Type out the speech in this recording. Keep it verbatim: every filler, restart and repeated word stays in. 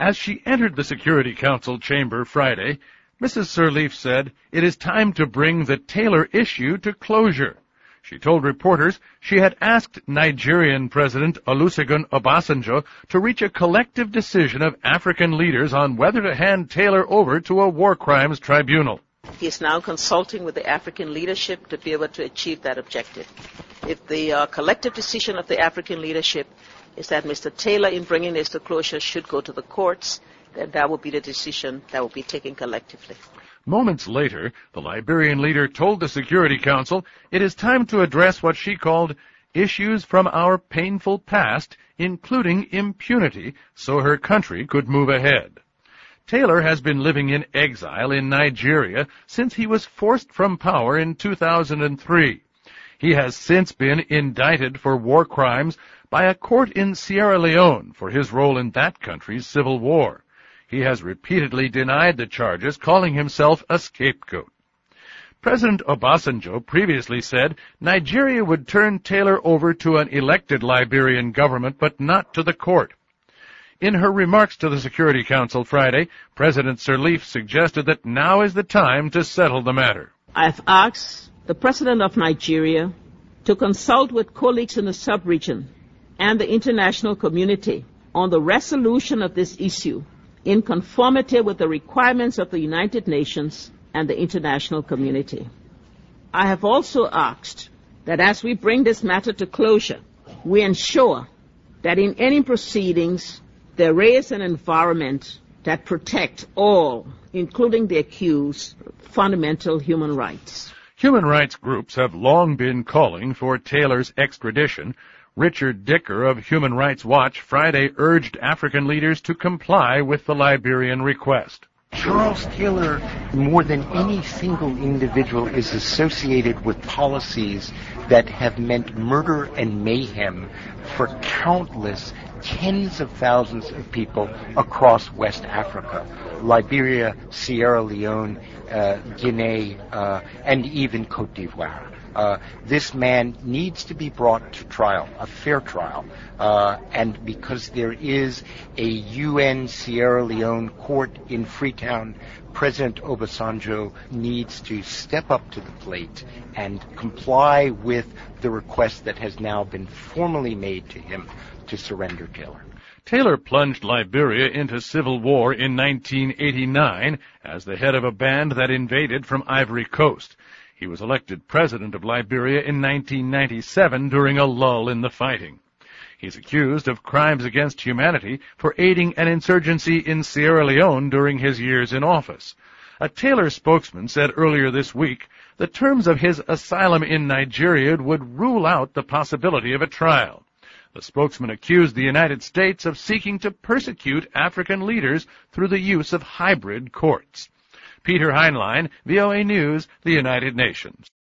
As she entered the Security Council chamber Friday, Missus Sirleaf said it is time to bring the Taylor issue to closure. She told reporters she had asked Nigerian President Olusegun Obasanjo to reach a collective decision of African leaders on whether to hand Taylor over to a war crimes tribunal. He is now consulting with the African leadership to be able to achieve that objective. If the uh, collective decision of the African leadership is that Mister Taylor, in bringing this to closure, should go to the courts, then that will be the decision that will be taken collectively. Moments later, the Liberian leader told the Security Council it is time to address what she called issues from our painful past, including impunity, so her country could move ahead. Taylor has been living in exile in Nigeria since he was forced from power in two thousand three. He has since been indicted for war crimes by a court in Sierra Leone for his role in that country's civil war. He has repeatedly denied the charges, calling himself a scapegoat. President Obasanjo previously said Nigeria would turn Taylor over to an elected Liberian government, but not to the court. In her remarks to the Security Council Friday, President Sirleaf suggested that now is the time to settle the matter. I have asked the President of Nigeria to consult with colleagues in the sub-region and the international community on the resolution of this issue in conformity with the requirements of the United Nations and the international community. I have also asked that as we bring this matter to closure, we ensure that in any proceedings there is an environment that protects all, including the accused, fundamental human rights. Human rights groups have long been calling for Taylor's extradition. Richard Dicker of Human Rights Watch Friday urged African leaders to comply with the Liberian request. Charles Taylor, more than any single individual, is associated with policies that have meant murder and mayhem for countless tens of thousands of people across West Africa, Liberia, Sierra Leone, uh, Guinea, uh, and even Cote d'Ivoire. Uh, this man needs to be brought to trial, a fair trial, uh, and because there is a U N Sierra Leone court in Freetown, President Obasanjo needs to step up to the plate and comply with the request that has now been formally made to him to surrender Taylor. Taylor plunged Liberia into civil war in nineteen eighty-nine as the head of a band that invaded from Ivory Coast. He was elected president of Liberia in nineteen ninety-seven during a lull in the fighting. He's accused of crimes against humanity for aiding an insurgency in Sierra Leone during his years in office. A Taylor spokesman said earlier this week the terms of his asylum in Nigeria would rule out the possibility of a trial. The spokesman accused the United States of seeking to persecute African leaders through the use of hybrid courts. Peter Heinlein, V O A News, the United Nations.